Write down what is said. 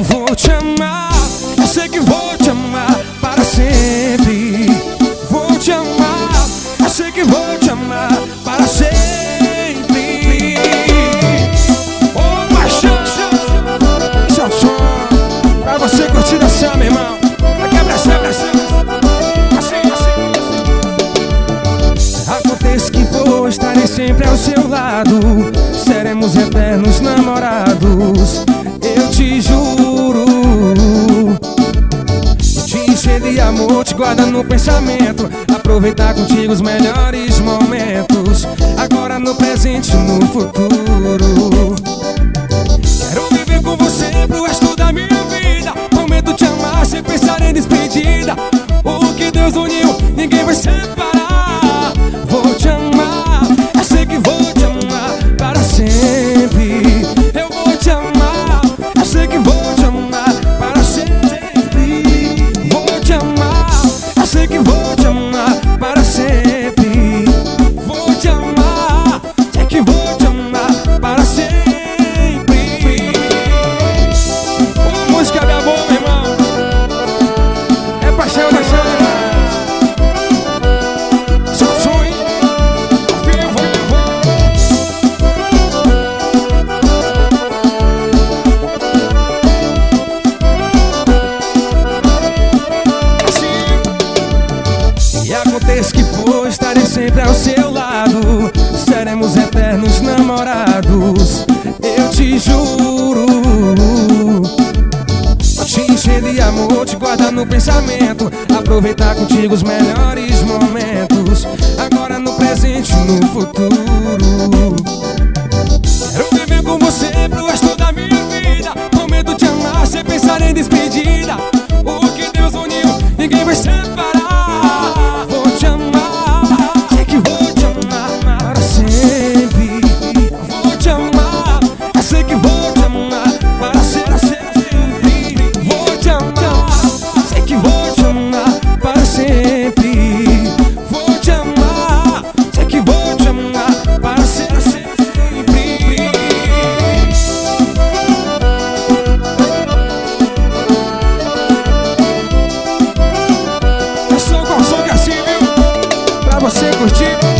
Vou te amar, eu sei que vou te amar para sempre. Vou te amar, eu sei que vou te amar para sempre. Oh, paixão, esse é o som pra você curtir dançar, meu irmão. Quebra, assim. Acontece que vou, estarei sempre ao seu lado. Seremos eternos namorados, eu te juro. Te encher de amor, te guardar no pensamento, aproveitar contigo os melhores momentos, agora no presente e no futuro. Quero viver com você pro resto da minha vida. Prometo te amar sem pensar em despedida. O que Deus uniu, ninguém vai separar. Vou te amar, eu sei que vou te amar para sempre. Eu vou te amar, eu sei que vou te amar para sempre. Vou te amar, eu sei que vou te amar para sempre. Vou te amar, sei que vou te amar para sempre. Uma música da boa, meu irmão. É paixão demais. Seu sonho, e acontece que vou, estarei sempre ao seu lado. Seremos eternos namorados, eu te juro. Vou te encher de amor, te guardar no pensamento, aproveitar contigo os melhores momentos, agora no presente e no futuro. Quero viver com você pro resto da minha vida. Prometo te amar sem pensar em despedida. O que Deus uniu, ninguém vai separar. Vou te amar, sei que vou te amar para sempre. Vou te amar, eu sei que vou te amar para sempre. Vou te amar, sei que vou te amar para sempre. Vou te amar, sei que vou te amar para sempre. É som com som que assim, viu? Pra você curtir.